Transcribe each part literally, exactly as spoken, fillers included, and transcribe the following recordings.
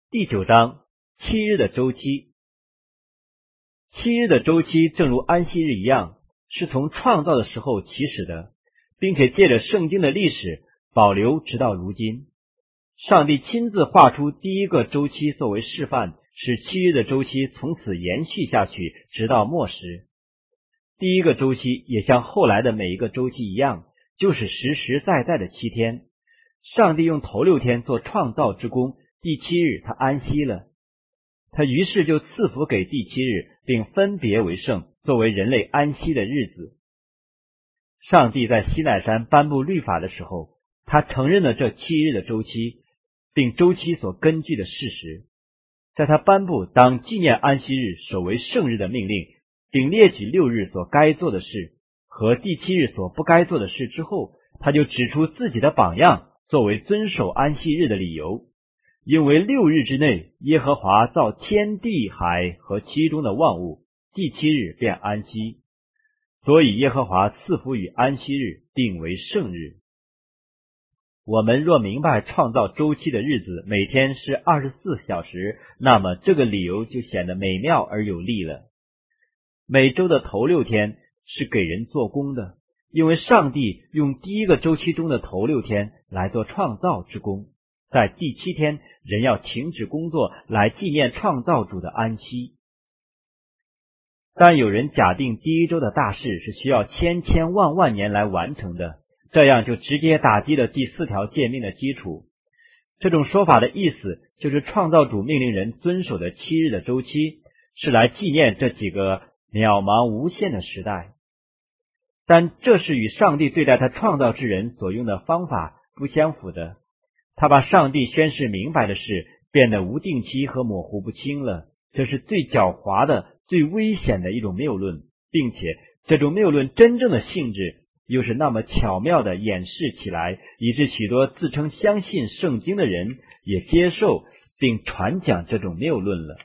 第九章，七日的周期。七日的周期正如安息日一样，是从创造的时候起始的，并且借着圣经的历史保留直到如今。上帝亲自画出第一个周期作为示范，使七日的周期从此延续下去，直到末时。第一个周期也像后来的每一个周期一样，就是实实在在的七天。上帝用头六天做创造之功，第七日他安息了，他于是就赐福给第七日，并分别为圣，作为人类安息的日子。上帝在西奈山颁布律法的时候，他承认了这七日的周期，并周期所根据的事实。在他颁布当纪念安息日守为圣日的命令，并列举六日所该做的事和第七日所不该做的事之后，他就指出自己的榜样，作为遵守安息日的理由。因为六日之内，耶和华造天地海和其中的万物，第七日便安息，所以耶和华赐福与安息日，定为圣日。我们若明白创造周期的日子每天是二十四小时，那么这个理由就显得美妙而有力了。每周的头六天是给人做工的，因为上帝用第一个周期中的头六天来做创造之功，在第七天人要停止工作来纪念创造主的安息。但有人假定第一周的大事是需要千千万万年来完成的，这样就直接打击了第四条诫命的基础。这种说法的意思就是创造主命令人遵守的七日的周期是来纪念这几个渺茫无限的时代。但这是与上帝对待他创造之人所用的方法不相符的。他把上帝宣示明白的事变得无定期和模糊不清了，这是最狡猾的、最危险的一种谬论，并且这种谬论真正的性质又是那么巧妙地掩饰起来，以致许多自称相信圣经的人也接受并传讲这种谬论了。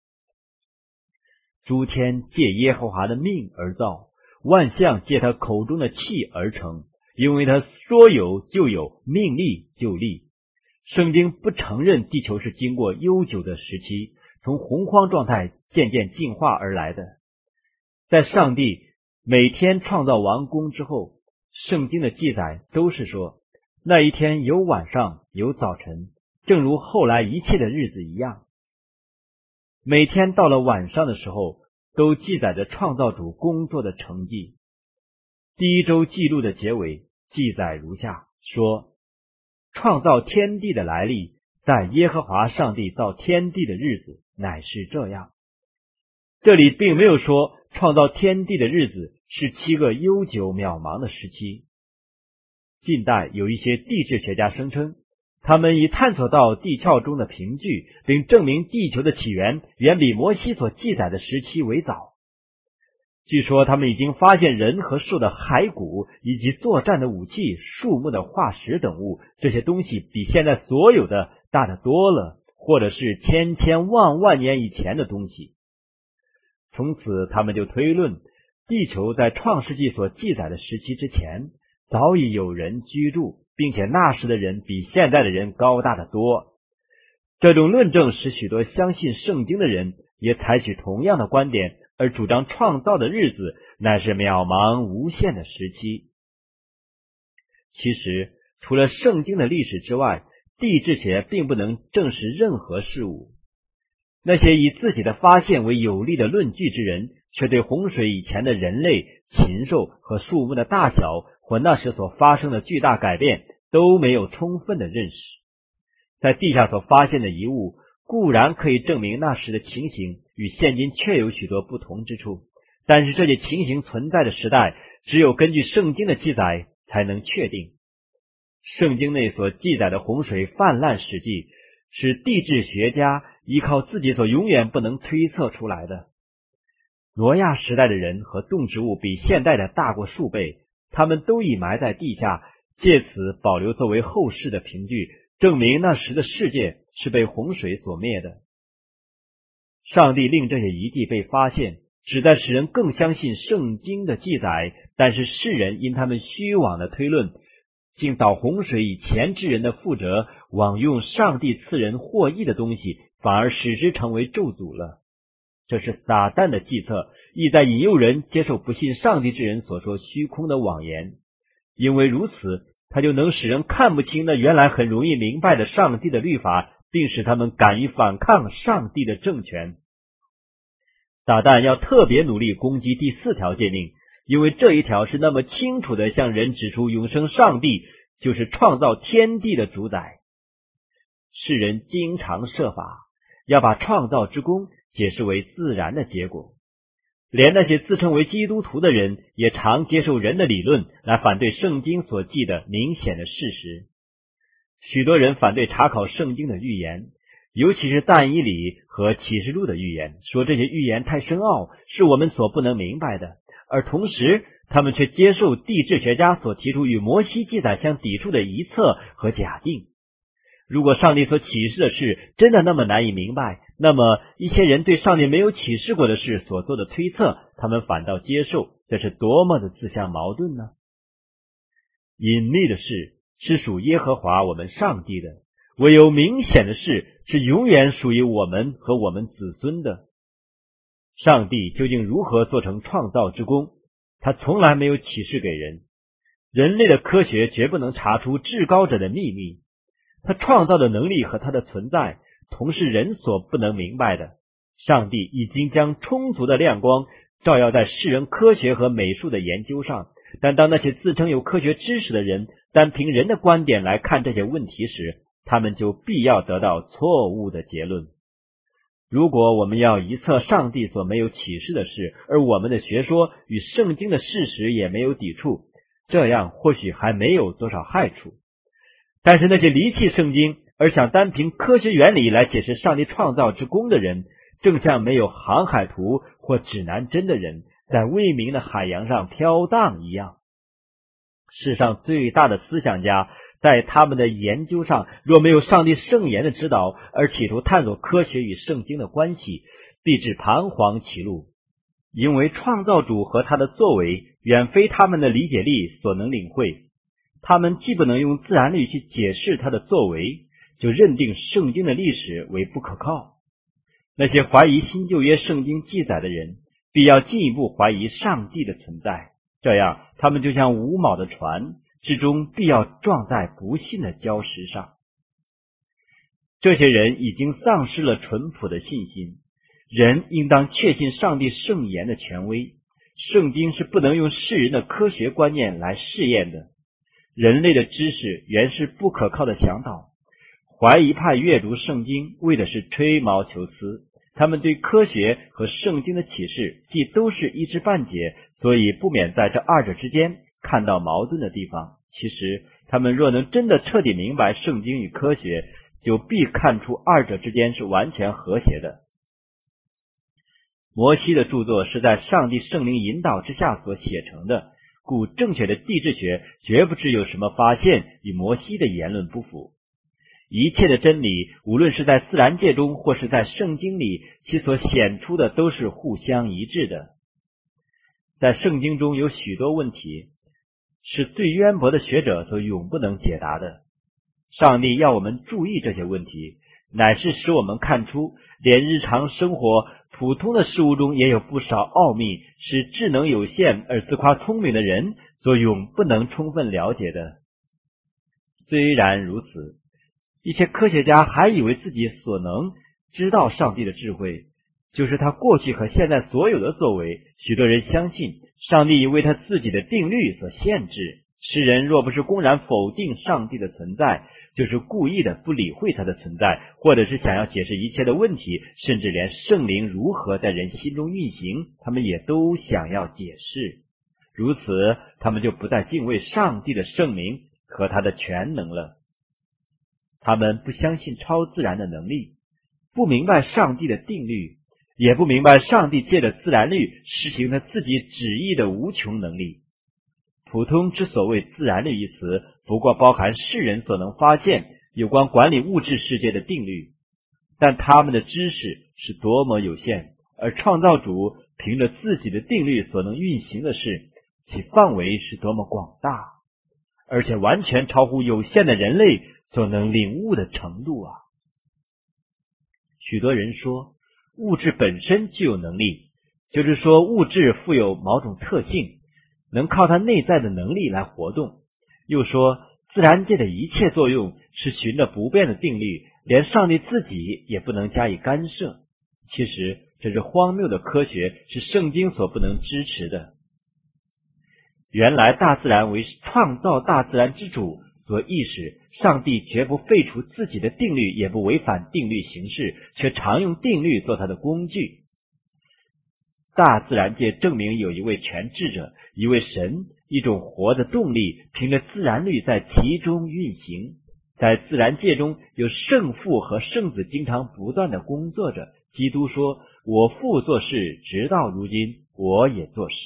诸天借耶和华的命而造，万象借他口中的气而成，因为他说有就有，命立就立。圣经不承认地球是经过悠久的时期，从洪荒状态渐渐进化而来的。在上帝每天创造完工之后，圣经的记载都是说，那一天有晚上有早晨，正如后来一切的日子一样。每天到了晚上的时候，都记载着创造主工作的成绩。第一周记录的结尾记载如下，说创造天地的来历，在耶和华上帝造天地的日子乃是这样。这里并没有说创造天地的日子是七个悠久渺茫的时期。近代有一些地质学家声称，他们已探索到地壳中的凭据，并证明地球的起源远比摩西所记载的时期为早。据说他们已经发现人和兽的骸骨，以及作战的武器、树木的化石等物，这些东西比现在所有的大得多了，或者是千千万万年以前的东西。从此他们就推论，地球在创世纪所记载的时期之前，早已有人居住，并且那时的人比现在的人高大得多。这种论证使许多相信圣经的人也采取同样的观点，而主张创造的日子乃是渺茫无限的时期。其实除了圣经的历史之外，地质学并不能证实任何事物。那些以自己的发现为有力的论据之人，却对洪水以前的人类、禽兽和树木的大小或那时所发生的巨大改变都没有充分的认识。在地下所发现的遗物固然可以证明那时的情形与现今确有许多不同之处，但是这些情形存在的时代只有根据圣经的记载才能确定。圣经内所记载的洪水泛滥史记是地质学家依靠自己所永远不能推测出来的。挪亚时代的人和动植物比现代的大过数倍，他们都已埋在地下，借此保留作为后世的凭据，证明那时的世界是被洪水所灭的。上帝令这些遗迹被发现，旨在使人更相信圣经的记载，但是世人因他们虚妄的推论， 竟导洪水以前之人的负责，枉用上帝赐人获益的东西，反而使之成为咒诅了。这是撒旦的计策，意在引诱人接受不信上帝之人所说虚空的谎言，因为如此，他就能使人看不清那原来很容易明白的上帝的律法，并使他们敢于反抗上帝的政权。撒旦要特别努力攻击第四条诫命，因为这一条是那么清楚地向人指出永生上帝就是创造天地的主宰。世人经常设法要把创造之功解释为自然的结果，连那些自称为基督徒的人也常接受人的理论来反对圣经所记的明显的事实。许多人反对查考圣经的预言，尤其是但以理和启示录的预言，说这些预言太深奥，是我们所不能明白的，而同时他们却接受地质学家所提出与摩西记载相抵触的疑测和假定。如果上帝所启示的事真的那么难以明白，那么一些人对上帝没有启示过的事所做的推测，他们反倒接受，这是多么的自相矛盾呢？隐秘的事是属耶和华我们上帝的，唯有明显的事是永远属于我们和我们子孙的。上帝究竟如何做成创造之功，他从来没有启示给人。人类的科学绝不能查出至高者的秘密，他创造的能力和他的存在同是人所不能明白的。上帝已经将充足的亮光照耀在世人科学和美术的研究上，但当那些自称有科学知识的人单凭人的观点来看这些问题时，他们就必要得到错误的结论。如果我们要疑测上帝所没有启示的事，而我们的学说与圣经的事实也没有抵触，这样或许还没有多少害处。但是那些离弃圣经而想单凭科学原理来解释上帝创造之功的人，正像没有航海图或指南针的人在未明的海洋上飘荡一样。世上最大的思想家在他们的研究上若没有上帝圣言的指导，而企图探索科学与圣经的关系，必致彷徨其路，因为创造主和他的作为远非他们的理解力所能领会。他们既不能用自然律去解释他的作为，就认定圣经的历史为不可靠。那些怀疑新旧约圣经记载的人，必要进一步怀疑上帝的存在，这样他们就像无锚的船，至终必要撞在不信的礁石上。这些人已经丧失了淳朴的信心。人应当确信上帝圣言的权威，圣经是不能用世人的科学观念来试验的。人类的知识原是不可靠的向导，怀疑派阅读圣经为的是吹毛求疵，他们对科学和圣经的启示既都是一知半解，所以不免在这二者之间看到矛盾的地方。其实他们若能真的彻底明白圣经与科学，就必看出二者之间是完全和谐的。摩西的著作是在上帝圣灵引导之下所写成的，故正确的地质学绝不知有什么发现与摩西的言论不符。一切的真理，无论是在自然界中或是在圣经里，其所显出的都是互相一致的。在圣经中有许多问题是最渊博的学者所永不能解答的。上帝要我们注意这些问题，乃是使我们看出连日常生活普通的事物中也有不少奥秘，是智能有限而自夸聪明的人所永不能充分了解的。虽然如此，一些科学家还以为自己所能知道上帝的智慧，就是他过去和现在所有的作为。许多人相信上帝已为他自己的定律所限制，世人若不是公然否定上帝的存在，就是故意的不理会他的存在，或者是想要解释一切的问题，甚至连圣灵如何在人心中运行，他们也都想要解释。如此，他们就不再敬畏上帝的圣灵和他的全能了。他们不相信超自然的能力，不明白上帝的定律，也不明白上帝借着自然律实行他自己旨意的无穷能力。普通之所谓自然律一词，不过包含世人所能发现有关管理物质世界的定律，但他们的知识是多么有限，而创造主凭着自己的定律所能运行的事，其范围是多么广大。 而且完全超乎有限的人类所能领悟的程度啊！许多人说，物质本身具有能力，就是说物质富有某种特性，能靠它内在的能力来活动。又说自然界的一切作用是循着不变的定律，连上帝自己也不能加以干涉。其实这是荒谬的科学，是圣经所不能支持的。原来大自然为创造大自然之主所意识，上帝绝不废除自己的定律，也不违反定律行事，却常用定律做他的工具。大自然界证明有一位全智者，一位神，一种活的动力，凭着自然律在其中运行。在自然界中有圣父和圣子经常不断的工作着。基督说，我父做事，直到如今我也做事。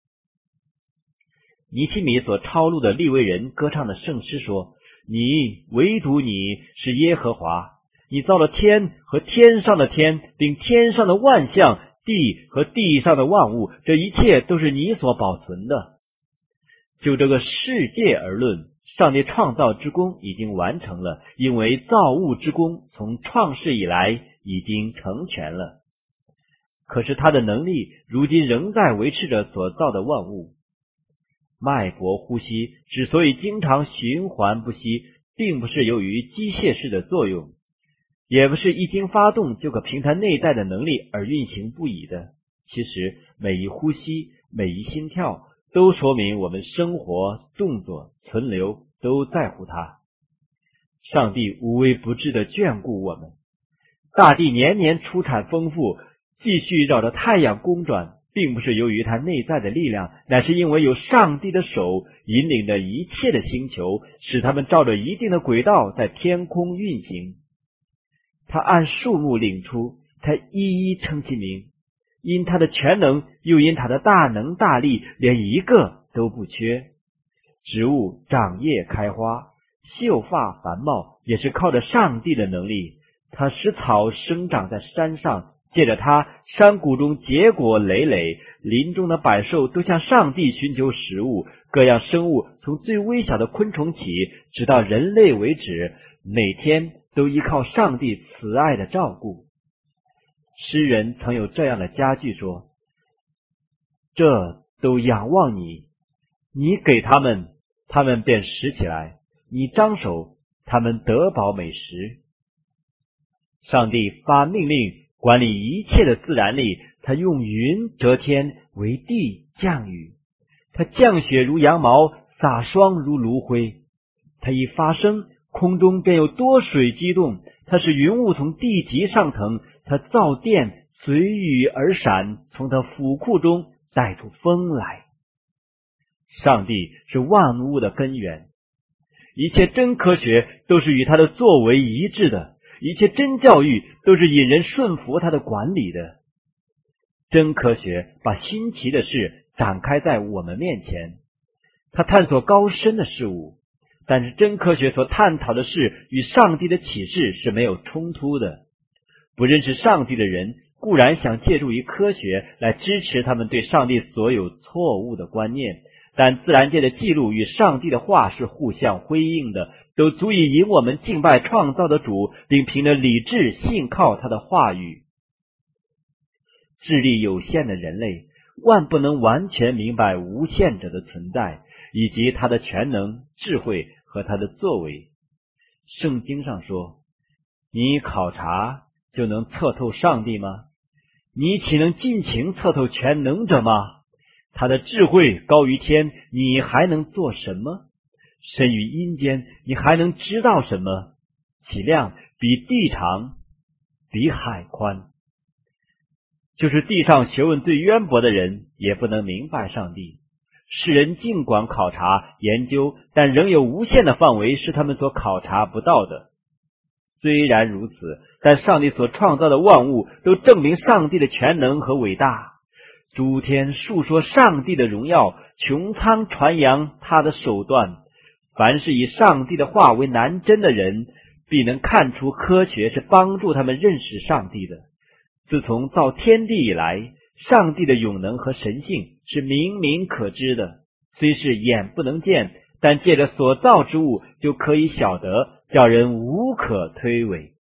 尼希米所抄录的利未人歌唱的圣诗说，你唯独你是耶和华，你造了天和天上的天，并天上的万象，地和地上的万物，这一切都是你所保存的。就这个世界而论，上帝创造之功已经完成了，因为造物之功从创世以来已经成全了。可是他的能力如今仍在维持着所造的万物。脉搏呼吸之所以经常循环不息，并不是由于机械式的作用，也不是一经发动就可凭它内在的能力而运行不已的。其实每一呼吸，每一心跳，都说明我们生活、动作、存留都在乎它。上帝无微不至地眷顾我们，大地年年出产丰富，继续绕着太阳公转，并不是由于它内在的力量，乃是因为有上帝的手引领着一切的星球，使它们照着一定的轨道在天空运行。他按数目领出，他一一称其名，因他的全能，又因他的大能大力，连一个都不缺。植物长叶开花，秀发繁茂，也是靠着上帝的能力。他使草生长在山上，借着他，山谷中结果累累，林中的百兽都向上帝寻求食物，各样生物从最微小的昆虫起，直到人类为止，每天都依靠上帝慈爱的照顾。诗人曾有这样的佳句说，这都仰望你，你给他们，他们便拾起来，你张手，他们得饱美食。上帝发命令管理一切的自然力，他用云遮天，为地降雨，他降雪如羊毛，洒霜如炉灰。他一发声，空中便有多水激动，他使云雾从地极上腾，他造电随雨而闪，从他府库中带出风来。上帝是万物的根源，一切真科学都是与他的作为一致的，一切真教育都是引人顺服他的管理的。真科学把新奇的事展开在我们面前，他探索高深的事物，但是真科学所探讨的事与上帝的启示是没有冲突的。不认识上帝的人固然想借助于科学来支持他们对上帝所有错误的观念，但自然界的记录与上帝的话是互相辉映的，都足以引我们敬拜创造的主，并凭着理智信靠他的话语。智力有限的人类万不能完全明白无限者的存在，以及他的全能、智慧和他的作为。圣经上说，你考察就能测透上帝吗？你岂能尽情测透全能者吗？他的智慧高于天，你还能做什么？深于阴间，你还能知道什么？其量比地长，比海宽。就是地上学问最渊博的人也不能明白上帝。世人尽管考察研究，但仍有无限的范围是他们所考察不到的。虽然如此，但上帝所创造的万物都证明上帝的全能和伟大。诸天述说上帝的荣耀，穹苍传扬他的手段。凡是以上帝的话为难真的人，必能看出科学是帮助他们认识上帝的。自从造天地以来，上帝的永能和神性是明明可知的，虽是眼不能见， 但借着所造之物就可以晓得，叫人无可推诿。